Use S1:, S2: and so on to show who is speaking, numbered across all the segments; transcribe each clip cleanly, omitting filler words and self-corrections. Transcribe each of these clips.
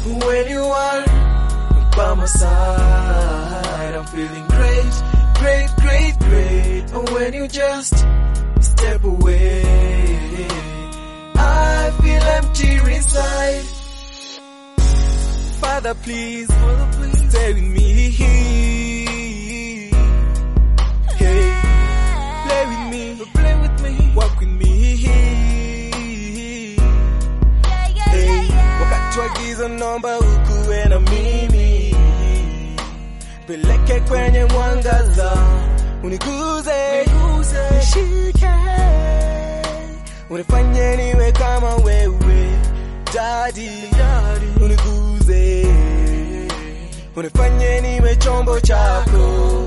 S1: When you are by my side, I'm feeling great, great, great, great. And when you just step away, I feel empty inside. Father, please, stay with me. Hey, play with me, walk with me. Hey, wakati wa giza naomba ukuwe na mimi. Peleke kwenye mwangaza, uniguze, nishike, unifanye niwe kama wewe. Daddy, uniguze, unifanye niwe chombo chako.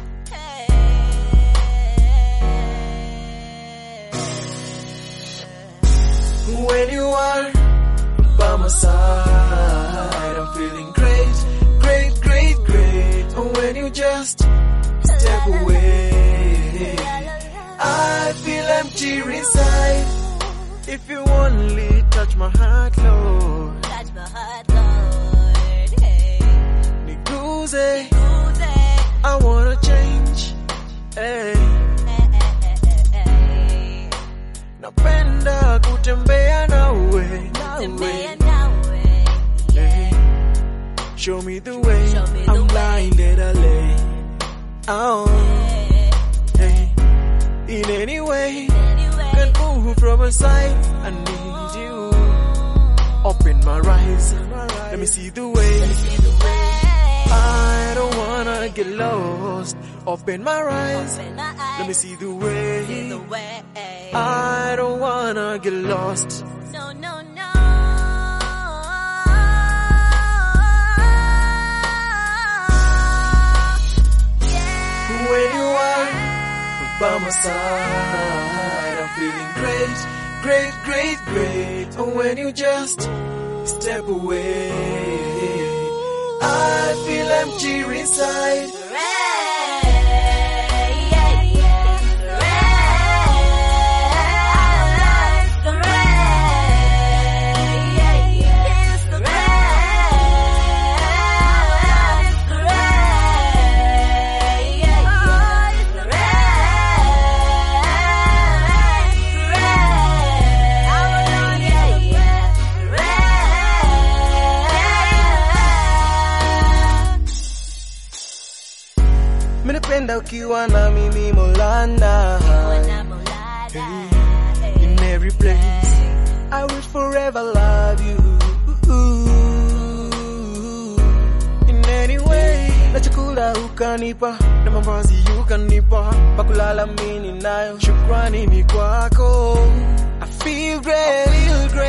S1: When you are by my side, I'm feeling great, great, great, great. And when you just step away, I feel empty inside. If you only touch my heart, Lord,
S2: touch my heart, Lord. Hey,
S1: niguze, I wanna change. Hey, napenda kutembea nawe, hey, show me the way, I'm blinded, I lay. Oh, hey, in any way, can't move from my side. I need you. Open my eyes, let me see the way. I don't wanna get lost. Open my eyes, let me see the way. I don't wanna get lost.
S2: No, no, no.
S1: When you are by my side, I'm feeling great, great, great, great. And when you just step away, I feel empty inside. Minapenda ukiwa na mimi Molana. Hey, in every place, I will forever love you. In any way, na chakula ukanipa, na mavazi ukanipa, pakulala mimi nayo, shukrani ni kwako. I feel great,